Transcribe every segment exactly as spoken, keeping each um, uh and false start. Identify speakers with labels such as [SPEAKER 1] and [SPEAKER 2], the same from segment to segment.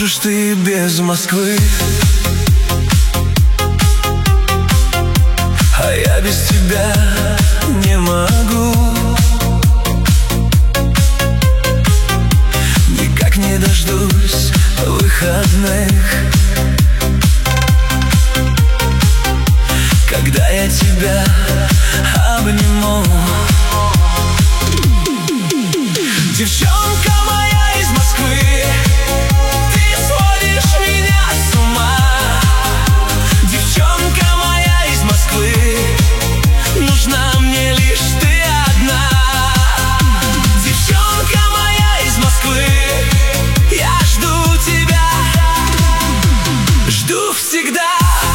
[SPEAKER 1] можешь ты без Москвы, а я без тебя не могу. Никак не дождусь выходных, когда я тебя обниму. Девчонка моя из Москвы, ты сводишь меня с ума. Девчонка моя из Москвы, нужна мне лишь ты одна. Девчонка моя из Москвы, я жду тебя, жду всегда.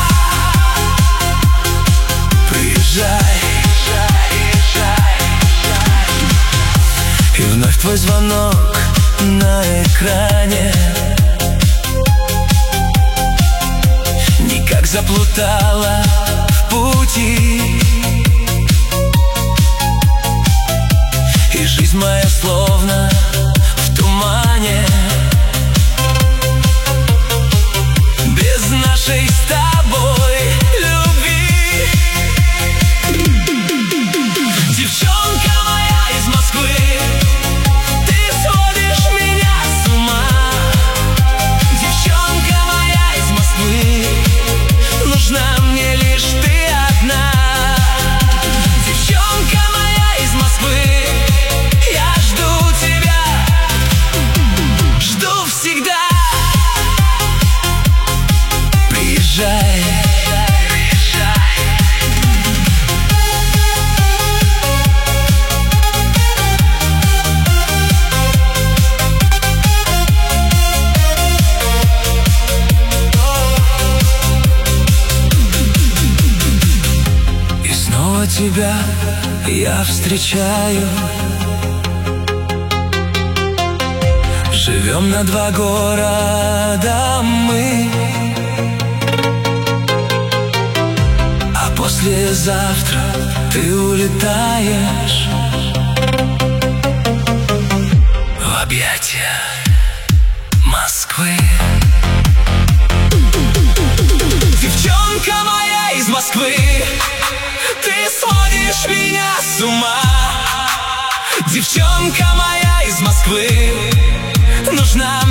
[SPEAKER 1] Приезжай, и вновь твой звонок на экране. Никак заплутала в пути, и жизнь моя словно в тумане. Без нашей с тобой любви. Девчонка моя из Москвы, ты сводишь меня с ума. Девчонка моя из Москвы, нужна мне лишь ты одна. Девчонка моя из Москвы, я жду тебя, жду всегда. Приезжай, тебя я встречаю. Живем на два города мы, а послезавтра ты улетаешь в объятия Москвы. Девчонка моя из Москвы, ты сводишь меня с ума. Девчонка моя из Москвы, нужна